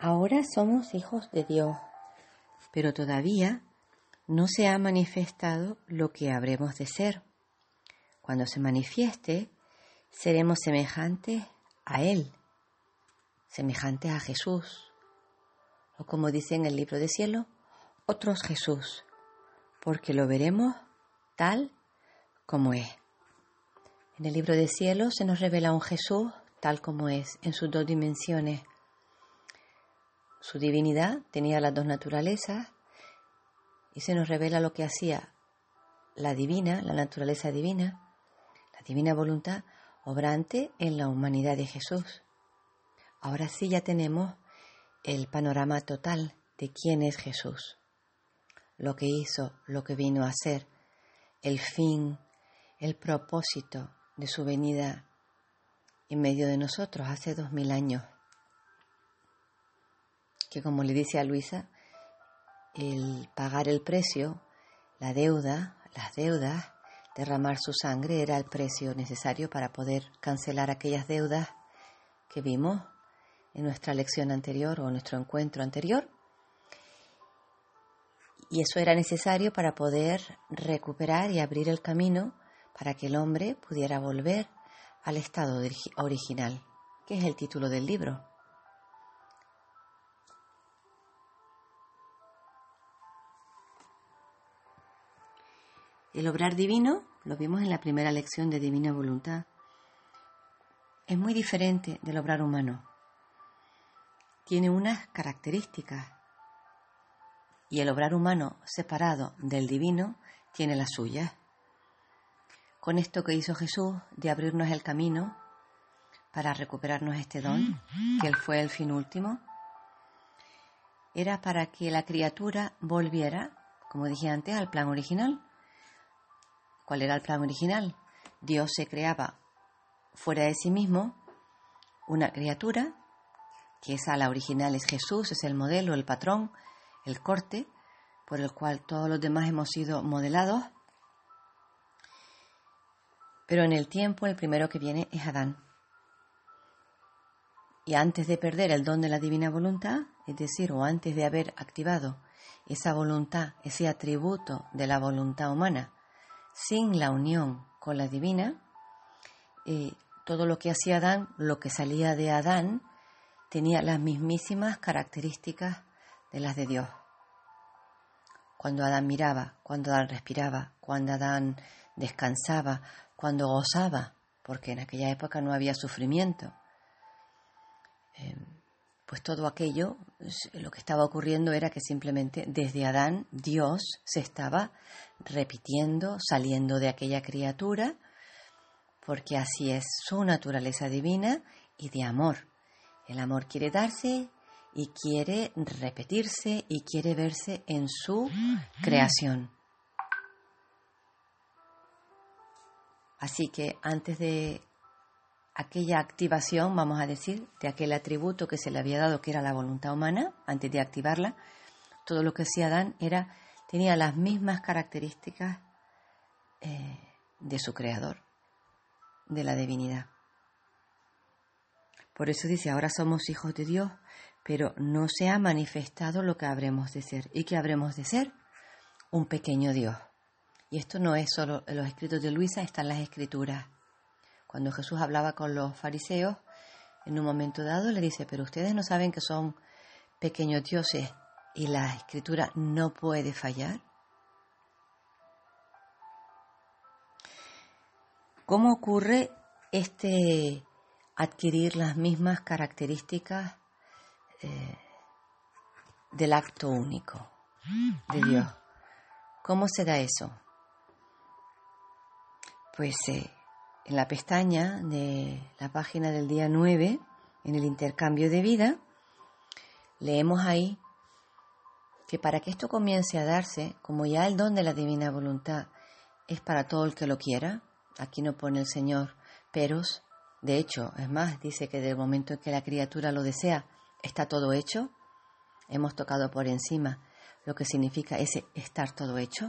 Ahora somos hijos de Dios, pero todavía no se ha manifestado lo que habremos de ser. Cuando se manifieste, seremos semejantes a Él, semejantes a Jesús, o como dice en el libro de cielo, otros Jesús, porque lo veremos tal como es. En el libro de cielo se nos revela un Jesús tal como es, en sus dos dimensiones. Su divinidad tenía las dos naturalezas y se nos revela lo que hacía la naturaleza divina, la divina voluntad obrante en la humanidad de Jesús. Ahora sí ya tenemos el panorama total de quién es Jesús, lo que hizo, lo que vino a hacer, el fin, el propósito de su venida en medio de nosotros hace 2000 años. Que como le dice a Luisa, el pagar el precio, las deudas, derramar su sangre era el precio necesario para poder cancelar aquellas deudas que vimos en nuestra lección anterior o nuestro encuentro anterior. Y eso era necesario para poder recuperar y abrir el camino para que el hombre pudiera volver al estado original, que es el título del libro. El obrar divino, lo vimos en la primera lección de Divina Voluntad, es muy diferente del obrar humano. Tiene unas características y el obrar humano separado del divino tiene las suyas. Con esto que hizo Jesús de abrirnos el camino para recuperarnos este don, que Él fue el fin último, era para que la criatura volviera, como dije antes, al plan original. ¿Cuál era el plan original? Dios se creaba fuera de sí mismo una criatura, que esa la original es Jesús, es el modelo, el patrón, el corte, por el cual todos los demás hemos sido modelados. Pero en el tiempo el primero que viene es Adán. Y antes de perder el don de la divina voluntad, es decir, o antes de haber activado esa voluntad, ese atributo de la voluntad humana, sin la unión con la divina, todo lo que hacía Adán, lo que salía de Adán, tenía las mismísimas características de las de Dios. Cuando Adán miraba, cuando Adán respiraba, cuando Adán descansaba, cuando gozaba, porque en aquella época no había sufrimiento, pues todo aquello, lo que estaba ocurriendo era que simplemente desde Adán Dios se estaba repitiendo, saliendo de aquella criatura, porque así es su naturaleza divina y de amor. El amor quiere darse y quiere repetirse y quiere verse en su creación. Así que antes de aquella activación, vamos a decir, de aquel atributo que se le había dado, que era la voluntad humana, antes de activarla, todo lo que hacía Adán tenía las mismas características de su creador, de la divinidad. Por eso dice, ahora somos hijos de Dios, pero no se ha manifestado lo que habremos de ser. ¿Y qué habremos de ser? Un pequeño Dios. Y esto no es solo en los escritos de Luisa, están las escrituras. Cuando Jesús hablaba con los fariseos, en un momento dado le dice, pero ustedes no saben que son pequeños dioses y la escritura no puede fallar. ¿Cómo ocurre adquirir las mismas características del acto único de Dios? ¿Cómo se da eso? Pues en la pestaña de la página del día 9, en el intercambio de vida, leemos ahí que para que esto comience a darse, como ya el don de la divina voluntad es para todo el que lo quiera, aquí no pone el Señor peros, de hecho, es más, dice que desde el momento en que la criatura lo desea, está todo hecho, hemos tocado por encima lo que significa ese estar todo hecho.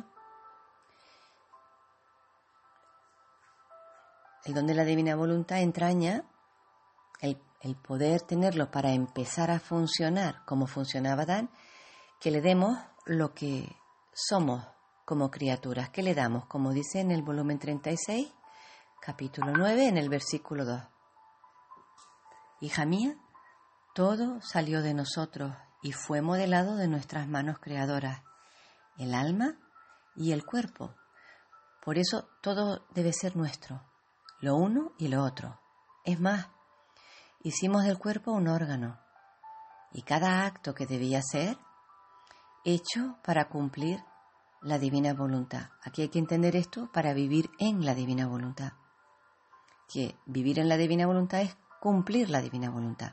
El don de la divina voluntad entraña el poder tenerlo para empezar a funcionar como funcionaba Adán, que le demos lo que somos como criaturas. ¿Qué le damos? Como dice en el volumen 36, capítulo 9, en el versículo 2. Hija mía, todo salió de nosotros y fue modelado de nuestras manos creadoras, el alma y el cuerpo. Por eso todo debe ser nuestro, lo uno y lo otro. Es más, hicimos del cuerpo un órgano y cada acto que debía ser hecho para cumplir la divina voluntad. Aquí hay que entender esto para vivir en la divina voluntad. Que vivir en la divina voluntad es cumplir la divina voluntad.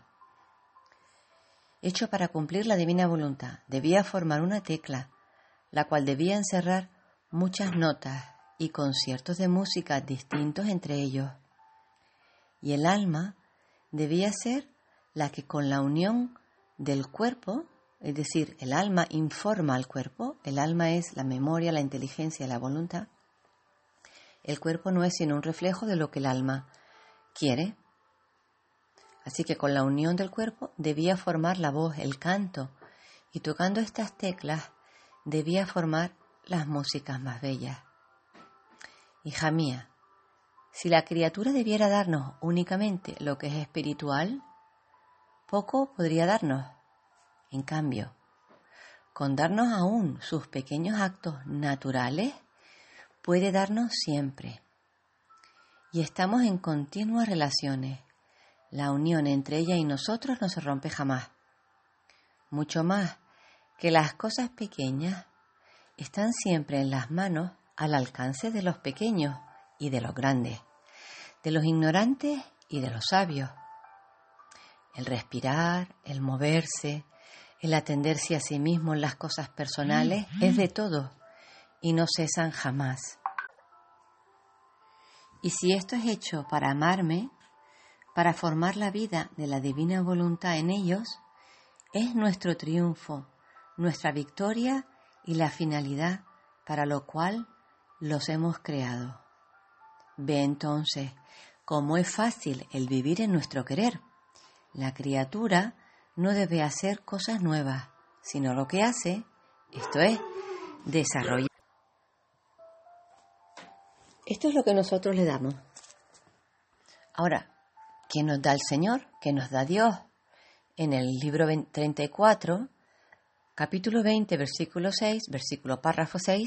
Hecho para cumplir la divina voluntad, debía formar una tecla, la cual debía encerrar muchas notas y conciertos de música distintos entre ellos. Y el alma debía ser la que con la unión del cuerpo, es decir, el alma informa al cuerpo, el alma es la memoria, la inteligencia y la voluntad. El cuerpo no es sino un reflejo de lo que el alma quiere. Así que con la unión del cuerpo debía formar la voz, el canto, y tocando estas teclas debía formar las músicas más bellas. Hija mía, si la criatura debiera darnos únicamente lo que es espiritual, poco podría darnos. En cambio, con darnos aún sus pequeños actos naturales, puede darnos siempre. Y estamos en continuas relaciones. La unión entre ella y nosotros no se rompe jamás. Mucho más que las cosas pequeñas están siempre en las manos al alcance de los pequeños y de los grandes, de los ignorantes y de los sabios. El respirar, el moverse, el atenderse a sí mismo en las cosas personales es de todos y no cesan jamás. Y si esto es hecho para amarme, para formar la vida de la divina voluntad en ellos, es nuestro triunfo, nuestra victoria y la finalidad para lo cual los hemos creado. Ve entonces cómo es fácil el vivir en nuestro querer. La criatura no debe hacer cosas nuevas, sino lo que hace, esto es, desarrollar. Esto es lo que nosotros le damos. Ahora, ¿qué nos da el Señor? ¿Qué nos da Dios? En el libro 34, capítulo 20, versículo 6, versículo párrafo 6,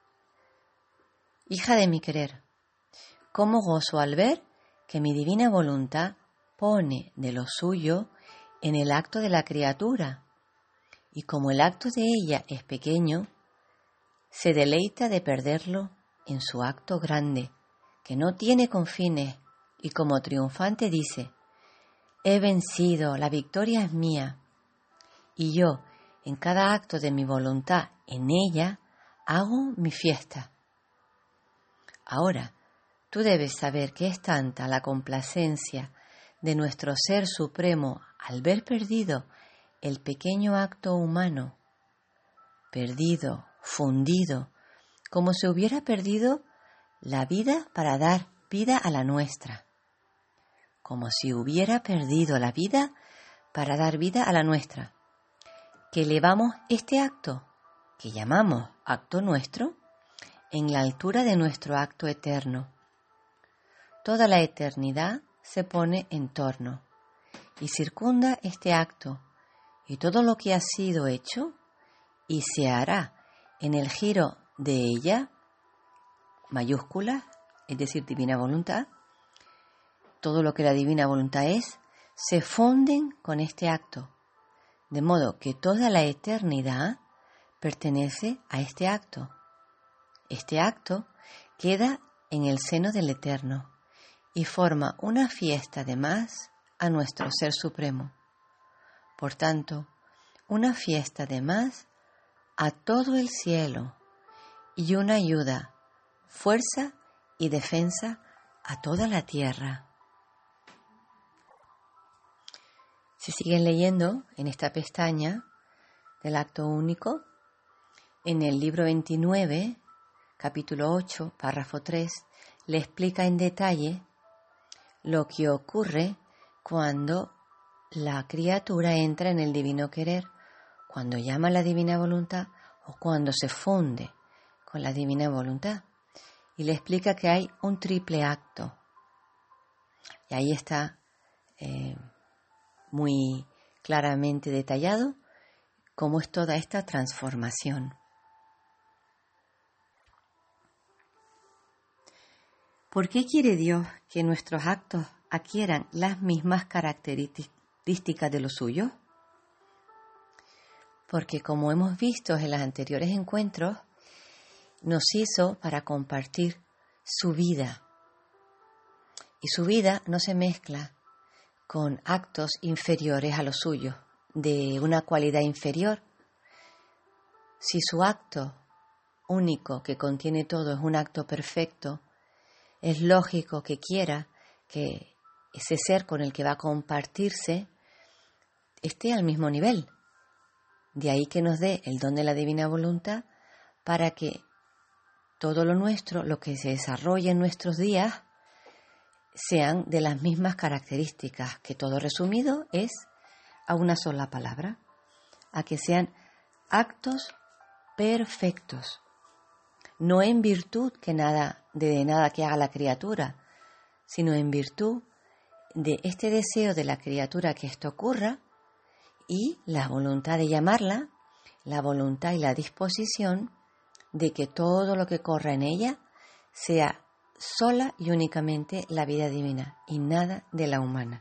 hija de mi querer, cómo gozo al ver que mi divina voluntad pone de lo suyo en el acto de la criatura, y como el acto de ella es pequeño, se deleita de perderlo en su acto grande, que no tiene confines, y como triunfante dice, he vencido, la victoria es mía, y yo, en cada acto de mi voluntad en ella, hago mi fiesta. Ahora, tú debes saber que es tanta la complacencia de nuestro Ser Supremo al ver perdido el pequeño acto humano, perdido, fundido, como si hubiera perdido la vida para dar vida a la nuestra, como si hubiera perdido la vida para dar vida a la nuestra, que elevamos este acto, que llamamos acto nuestro, en la altura de nuestro acto eterno. Toda la eternidad se pone en torno y circunda este acto y todo lo que ha sido hecho y se hará en el giro de ella, mayúscula, es decir, divina voluntad, todo lo que la divina voluntad es, se funden con este acto, de modo que toda la eternidad pertenece a este acto. Este acto queda en el seno del Eterno y forma una fiesta de más a nuestro Ser Supremo. Por tanto, una fiesta de más a todo el cielo y una ayuda, fuerza y defensa a toda la tierra. Si siguen leyendo en esta pestaña del acto único, en el libro 29, capítulo 8, párrafo 3, le explica en detalle lo que ocurre cuando la criatura entra en el divino querer, cuando llama a la divina voluntad o cuando se funde con la divina voluntad. Y le explica que hay un triple acto. Y ahí está muy claramente detallado cómo es toda esta transformación. ¿Por qué quiere Dios que nuestros actos adquieran las mismas características de los suyos? Porque como hemos visto en los anteriores encuentros, nos hizo para compartir su vida. Y su vida no se mezcla con actos inferiores a los suyos, de una cualidad inferior. Si su acto único que contiene todo es un acto perfecto, es lógico que quiera que ese ser con el que va a compartirse esté al mismo nivel. De ahí que nos dé el don de la divina voluntad para que todo lo nuestro, lo que se desarrolla en nuestros días, sean de las mismas características, que todo resumido es a una sola palabra, a que sean actos perfectos, no en virtud de nada que haga la criatura, sino en virtud de este deseo de la criatura que esto ocurra y la voluntad de llamarla, la voluntad y la disposición de que todo lo que corra en ella sea sola y únicamente la vida divina y nada de la humana.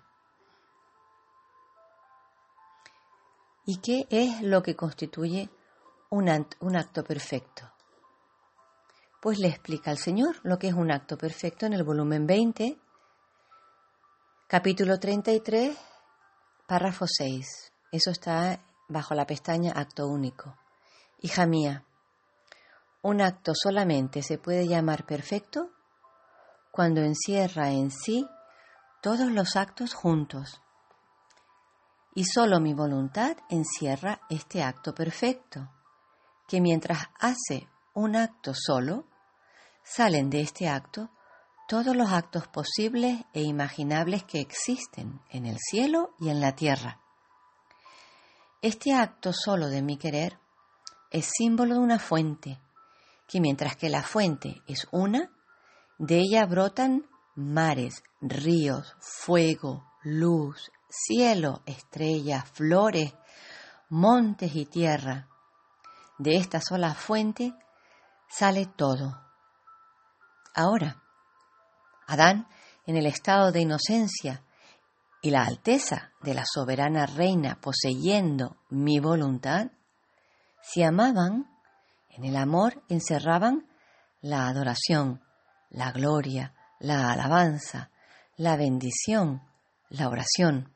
¿Y qué es lo que constituye un acto perfecto? Pues le explica al Señor lo que es un acto perfecto en el volumen 20, capítulo 33, párrafo 6. Eso está bajo la pestaña Acto Único. Hija mía, un acto solamente se puede llamar perfecto cuando encierra en sí todos los actos juntos. Y solo mi voluntad encierra este acto perfecto, que mientras hace un acto solo, salen de este acto todos los actos posibles e imaginables que existen en el cielo y en la tierra. Este acto solo de mi querer es símbolo de una fuente, que mientras que la fuente es una, de ella brotan mares, ríos, fuego, luz, cielo, estrellas, flores, montes y tierra. De esta sola fuente sale todo. Ahora, Adán, en el estado de inocencia y la alteza de la soberana reina poseyendo mi voluntad, se amaban, en el amor encerraban la adoración, la gloria, la alabanza, la bendición, la oración.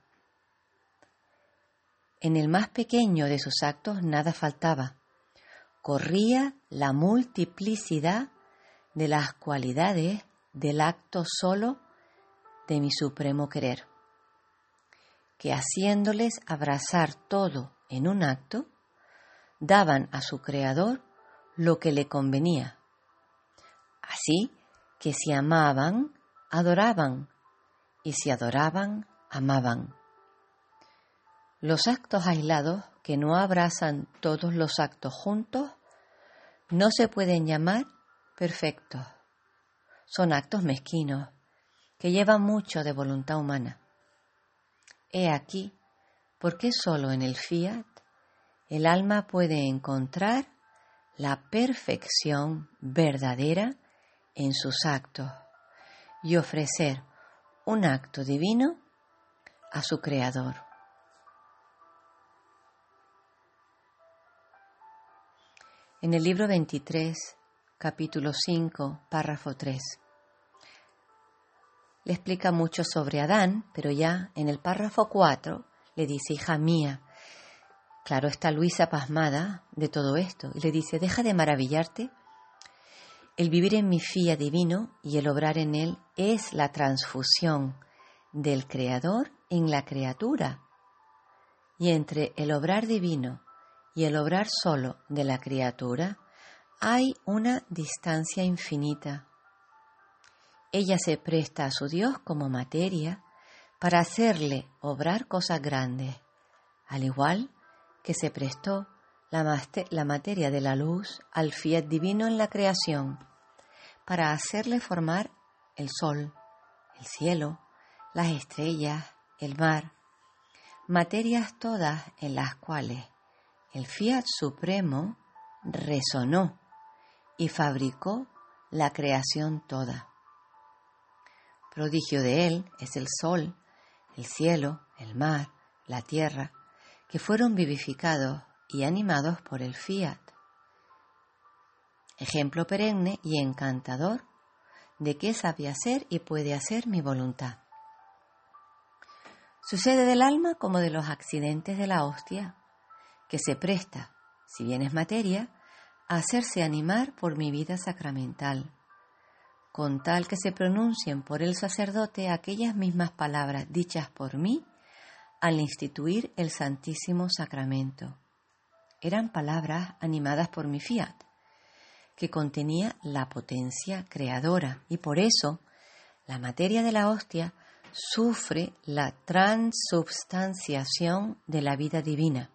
En el más pequeño de sus actos nada faltaba. Corría la multiplicidad de las cualidades del acto solo de mi supremo querer, que haciéndoles abrazar todo en un acto, daban a su Creador lo que le convenía. Así que si amaban, adoraban, y si adoraban, amaban. Los actos aislados, que no abrazan todos los actos juntos, no se pueden llamar perfectos. Son actos mezquinos, que llevan mucho de voluntad humana. He aquí por qué solo en el fiat el alma puede encontrar la perfección verdadera en sus actos y ofrecer un acto divino a su Creador. En el libro 23, capítulo 5, párrafo 3, le explica mucho sobre Adán, pero ya en el párrafo 4 le dice, hija mía. Claro, está Luisa pasmada de todo esto y le dice, deja de maravillarte. El vivir en mi fiat divino y el obrar en él es la transfusión del Creador en la criatura. Y entre el obrar divino y el obrar solo de la criatura hay una distancia infinita. Ella se presta a su Dios como materia para hacerle obrar cosas grandes, al igual que se prestó la materia de la luz al fiat divino en la creación, para hacerle formar el sol, el cielo, las estrellas, el mar, materias todas en las cuales el fiat supremo resonó y fabricó la creación toda. Prodigio de él es el sol, el cielo, el mar, la tierra, que fueron vivificados y animados por el fiat. Ejemplo perenne y encantador de qué sabe hacer y puede hacer mi voluntad. Sucede del alma como de los accidentes de la hostia, que se presta, si bien es materia, a hacerse animar por mi vida sacramental, con tal que se pronuncien por el sacerdote aquellas mismas palabras dichas por mí al instituir el Santísimo Sacramento. Eran palabras animadas por mi fiat, que contenía la potencia creadora, y por eso la materia de la hostia sufre la transubstanciación de la vida divina.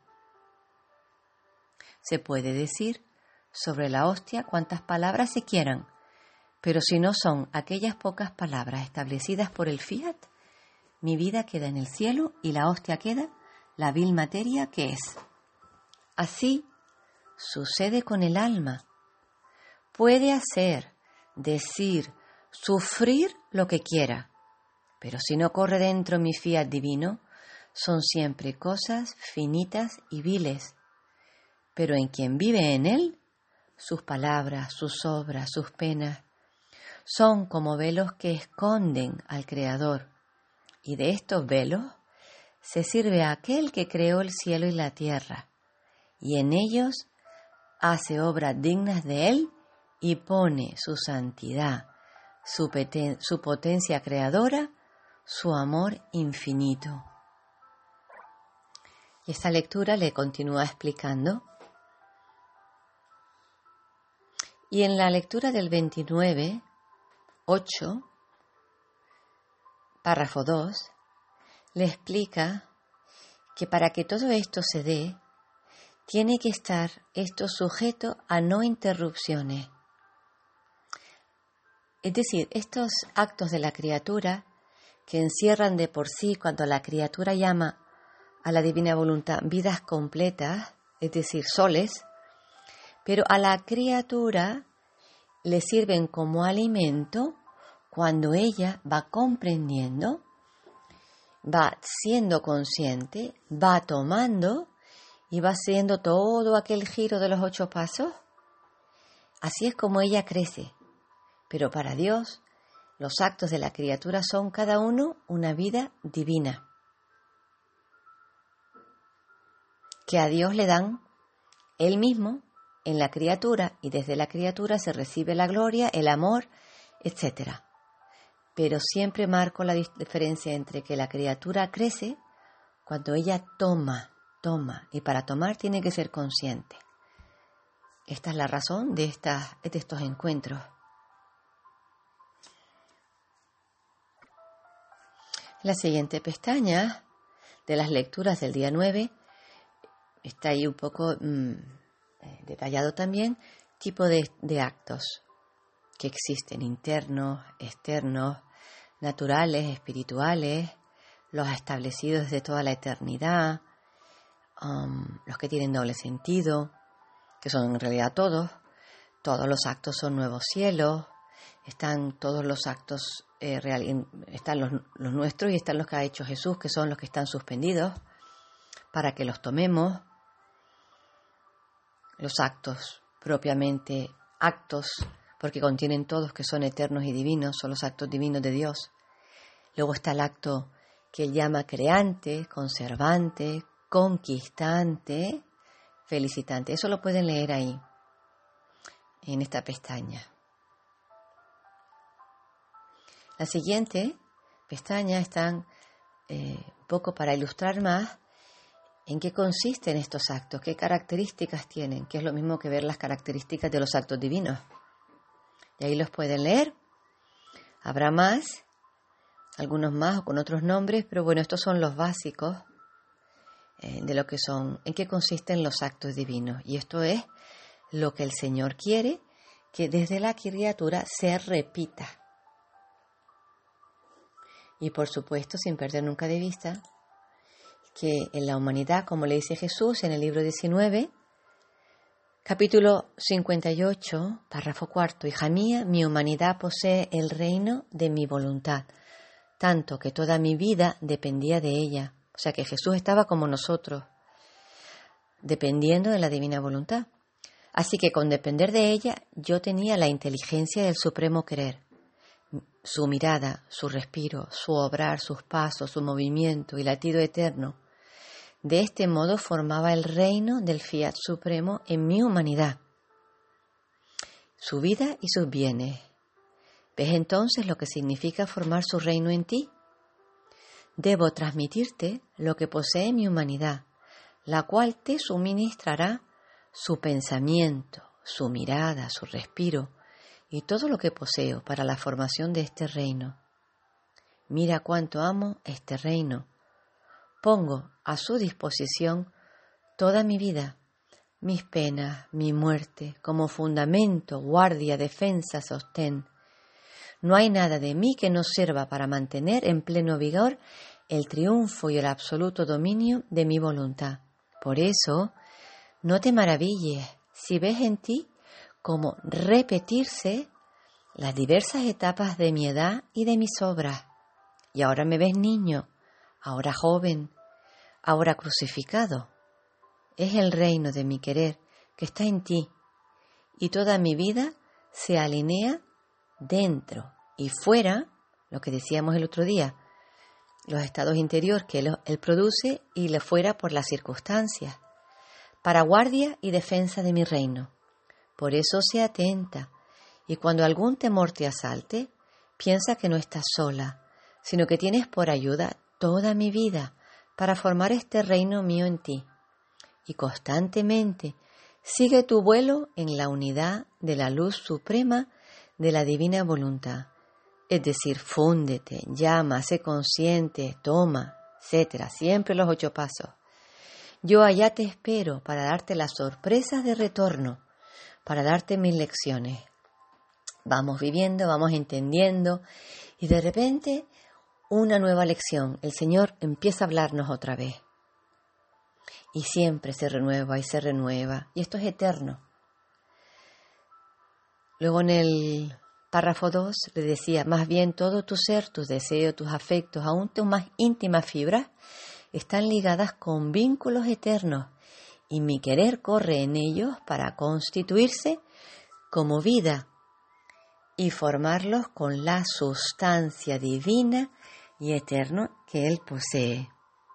Se puede decir sobre la hostia cuantas palabras se quieran, pero si no son aquellas pocas palabras establecidas por el fiat, mi vida queda en el cielo y la hostia queda la vil materia que es. Así sucede con el alma. Puede hacer, decir, sufrir lo que quiera, pero si no corre dentro mi fiat divino, son siempre cosas finitas y viles. Pero en quien vive en él, sus palabras, sus obras, sus penas, son como velos que esconden al Creador. Y de estos velos se sirve aquel que creó el cielo y la tierra, y en ellos hace obras dignas de él y pone su santidad, su potencia creadora, su amor infinito. Y esta lectura le continúa explicando. Y en la lectura del 29, 8, párrafo 2, le explica que para que todo esto se dé, tiene que estar esto sujeto a no interrupciones. Es decir, estos actos de la criatura que encierran de por sí, cuando la criatura llama a la divina voluntad, vidas completas, es decir, soles, pero a la criatura le sirven como alimento cuando ella va comprendiendo, va siendo consciente, va tomando y va haciendo todo aquel giro de los 8 pasos. Así es como ella crece. Pero para Dios, los actos de la criatura son cada uno una vida divina, que a Dios le dan Él mismo en la criatura, y desde la criatura se recibe la gloria, el amor, etc. Pero siempre marco la diferencia entre que la criatura crece cuando ella toma, y para tomar tiene que ser consciente. Esta es la razón de estos encuentros. La siguiente pestaña de las lecturas del día 9 está ahí un poco detallado también, tipo de actos que existen, internos, externos, naturales, espirituales, los establecidos desde toda la eternidad, los que tienen doble sentido, que son en realidad todos los actos son nuevos cielos, están todos los actos están los nuestros y están los que ha hecho Jesús, que son los que están suspendidos, para que los tomemos. Los actos, propiamente actos, porque contienen todos que son eternos y divinos, son los actos divinos de Dios. Luego está el acto que él llama creante, conservante, conquistante, felicitante. Eso lo pueden leer ahí, en esta pestaña. La siguiente pestaña están un poco para ilustrar más en qué consisten estos actos, qué características tienen, que es lo mismo que ver las características de los actos divinos. Y ahí los pueden leer. Habrá más algunos más o con otros nombres, pero bueno, estos son los básicos de lo que son, en qué consisten los actos divinos. Y esto es lo que el Señor quiere que desde la criatura se repita. Y por supuesto, sin perder nunca de vista, que en la humanidad, como le dice Jesús en el libro 19, capítulo 58, párrafo 4, hija mía, mi humanidad posee el reino de mi voluntad, tanto que toda mi vida dependía de ella. O sea que Jesús estaba como nosotros, dependiendo de la divina voluntad. Así que con depender de ella, yo tenía la inteligencia del supremo querer. Su mirada, su respiro, su obrar, sus pasos, su movimiento y latido eterno. De este modo formaba el reino del Fiat Supremo en mi humanidad, su vida y sus bienes. ¿Ves entonces lo que significa formar su reino en ti? Debo transmitirte lo que posee mi humanidad, la cual te suministrará su pensamiento, su mirada, su respiro y todo lo que poseo para la formación de este reino. Mira cuánto amo este reino. Pongo a su disposición toda mi vida, mis penas, mi muerte, como fundamento, guardia, defensa, sostén. No hay nada de mí que no sirva para mantener en pleno vigor el triunfo y el absoluto dominio de mi voluntad. Por eso, no te maravilles si ves en ti como repetirse las diversas etapas de mi edad y de mis obras. Y ahora me ves niño, ahora joven, ahora crucificado. Es el reino de mi querer que está en ti, y toda mi vida se alinea dentro y fuera, lo que decíamos el otro día, los estados interiores que él produce y le fuera por las circunstancias, para guardia y defensa de mi reino. Por eso sé atenta, y cuando algún temor te asalte, piensa que no estás sola, sino que tienes por ayuda toda mi vida para formar este reino mío en ti. Y constantemente sigue tu vuelo en la unidad de la luz suprema de la divina voluntad. Es decir, fúndete, llama, sé consciente, toma, etc. Siempre los 8 pasos. Yo allá te espero para darte las sorpresas de retorno, para darte mis lecciones. Vamos viviendo, vamos entendiendo y de repente una nueva lección. El Señor empieza a hablarnos otra vez. Y siempre se renueva y se renueva. Y esto es eterno. Luego en el párrafo 2 le decía, más bien todo tu ser, tus deseos, tus afectos, aún tus más íntimas fibras, están ligadas con vínculos eternos. Y mi querer corre en ellos para constituirse como vida y formarlos con la sustancia divina y eterna que Él posee.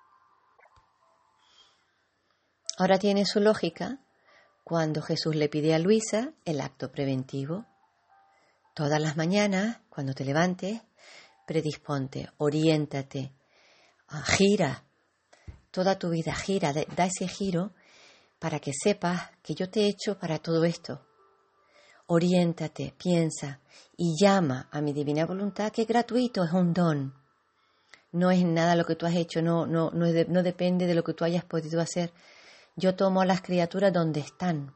Ahora tiene su lógica cuando Jesús le pide a Luisa el acto preventivo. Todas las mañanas, cuando te levantes, predisponte, oriéntate, gira, toda tu vida gira, da ese giro para que sepas que yo te he hecho para todo esto. Oriéntate, piensa y llama a mi divina voluntad, que es gratuito, es un don. No es nada lo que tú has hecho, no depende de lo que tú hayas podido hacer. Yo tomo a las criaturas donde están.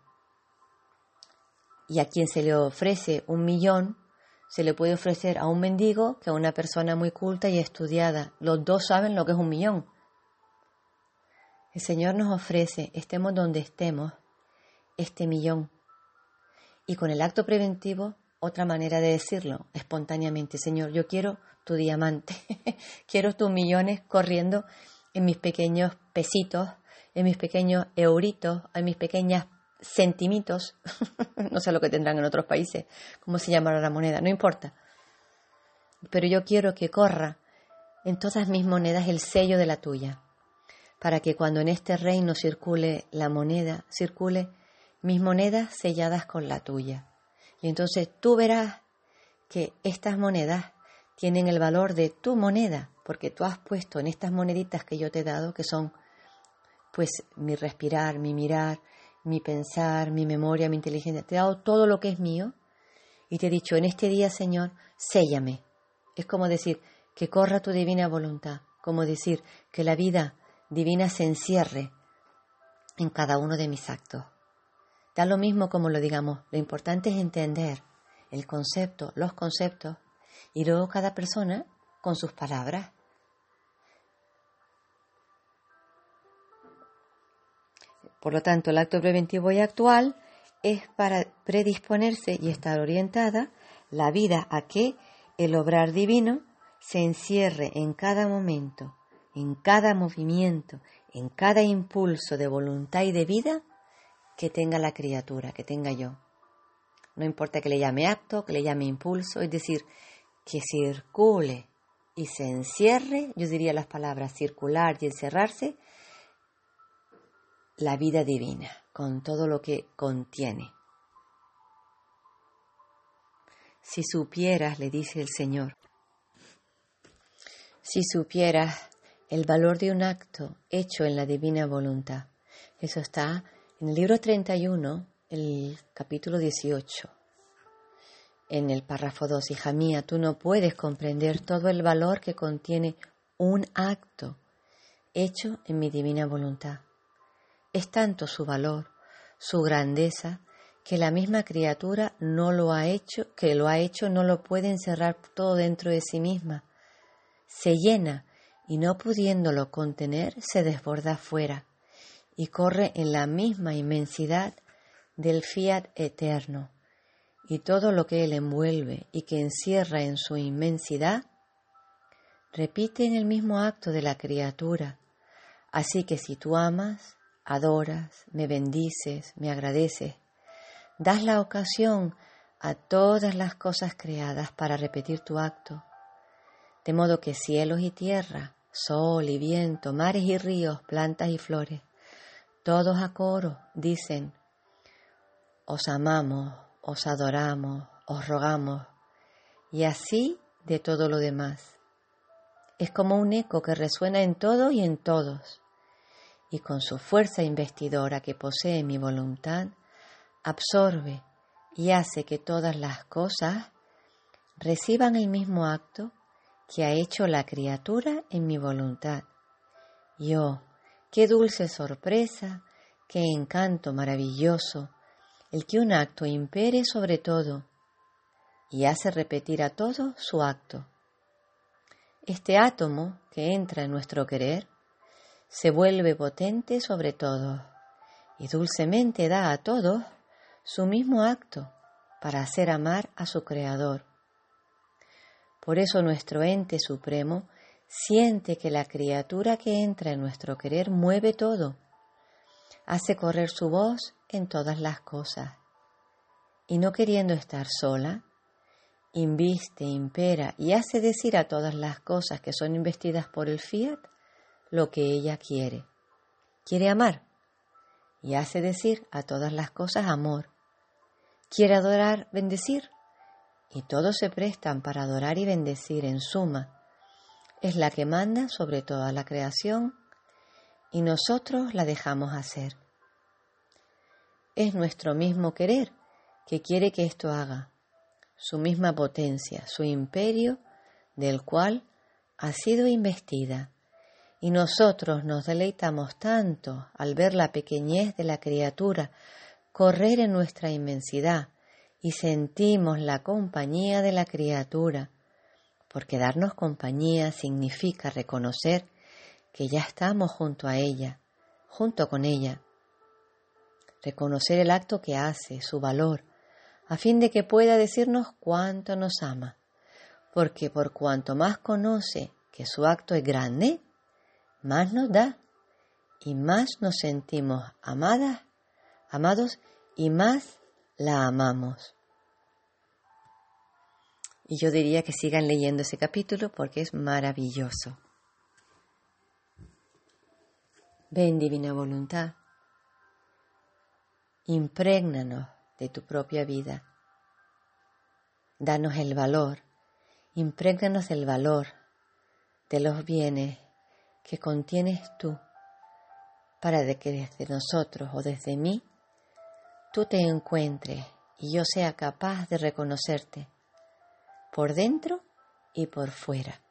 Y a quien se le ofrece 1 millón, se le puede ofrecer a un mendigo que a una persona muy culta y estudiada. Los dos saben lo que es 1 millón. El Señor nos ofrece, estemos donde estemos, este 1 millón. Y con el acto preventivo, otra manera de decirlo, espontáneamente, Señor, yo quiero tu diamante, quiero tus millones corriendo en mis pequeños pesitos, en mis pequeños euritos, en mis pequeñas centimitos, no sé lo que tendrán en otros países, cómo se llamará la moneda, no importa. Pero yo quiero que corra en todas mis monedas el sello de la tuya, para que cuando en este reino circule la moneda, circule mis monedas selladas con la tuya. Y entonces tú verás que estas monedas tienen el valor de tu moneda, porque tú has puesto en estas moneditas que yo te he dado, que son pues mi respirar, mi mirar, mi pensar, mi memoria, mi inteligencia. Te he dado todo lo que es mío y te he dicho, en este día, Señor, séllame. Es como decir, que corra tu divina voluntad, como decir que la vida divina se encierre en cada uno de mis actos. Da lo mismo como lo digamos, lo importante es entender el concepto, los conceptos, y luego cada persona con sus palabras. Por lo tanto, el acto preventivo y actual es para predisponerse y estar orientada la vida a que el obrar divino se encierre en cada momento, en cada movimiento, en cada impulso de voluntad y de vida que tenga la criatura, que tenga yo. No importa que le llame acto, que le llame impulso, es decir, que circule y se encierre, yo diría las palabras circular y encerrarse, la vida divina, con todo lo que contiene. Si supieras, le dice el Señor, si supieras el valor de un acto hecho en la divina voluntad. Eso está en el libro 31, el capítulo 18. En el párrafo 2, hija mía, tú no puedes comprender todo el valor que contiene un acto hecho en mi divina voluntad. Es tanto su valor, su grandeza, que la misma criatura no lo ha hecho no lo puede encerrar todo dentro de sí misma. Se llena y no pudiéndolo contener se desborda afuera y corre en la misma inmensidad del fiat eterno. Y todo lo que él envuelve y que encierra en su inmensidad, repite en el mismo acto de la criatura. Así que si tú amas, adoras, me bendices, me agradeces, das la ocasión a todas las cosas creadas para repetir tu acto, de modo que cielos y tierra, sol y viento, mares y ríos, plantas y flores, todos a coro dicen, os amamos, os adoramos, os rogamos, y así de todo lo demás. Es como un eco que resuena en todo y en todos, y con su fuerza investidora que posee mi voluntad, absorbe y hace que todas las cosas reciban el mismo acto que ha hecho la criatura en mi voluntad. Y oh, qué dulce sorpresa, qué encanto maravilloso, el que un acto impere sobre todo y hace repetir a todo su acto. Este átomo que entra en nuestro querer se vuelve potente sobre todos y dulcemente da a todos su mismo acto para hacer amar a su Creador. Por eso nuestro ente supremo siente que la criatura que entra en nuestro querer mueve todo, hace correr su voz en todas las cosas, y no queriendo estar sola, inviste, impera y hace decir a todas las cosas que son investidas por el fiat lo que ella quiere. Quiere amar y hace decir a todas las cosas amor. Quiere adorar, bendecir, y todos se prestan para adorar y bendecir. En suma, es la que manda sobre toda la creación y nosotros la dejamos hacer. Es nuestro mismo querer que quiere que esto haga, su misma potencia, su imperio, del cual ha sido investida. Y nosotros nos deleitamos tanto al ver la pequeñez de la criatura correr en nuestra inmensidad y sentimos la compañía de la criatura, porque darnos compañía significa reconocer que ya estamos junto a ella, junto con ella. Reconocer el acto que hace, su valor, a fin de que pueda decirnos cuánto nos ama, porque por cuanto más conoce que su acto es grande, más nos da y más nos sentimos amados y más la amamos. Y yo diría que sigan leyendo ese capítulo porque es maravilloso. Ven, divina voluntad, imprégnanos de tu propia vida. Danos el valor, imprégnanos del valor de los bienes que contienes tú, para de que desde nosotros o desde mí tú te encuentres y yo sea capaz de reconocerte por dentro y por fuera.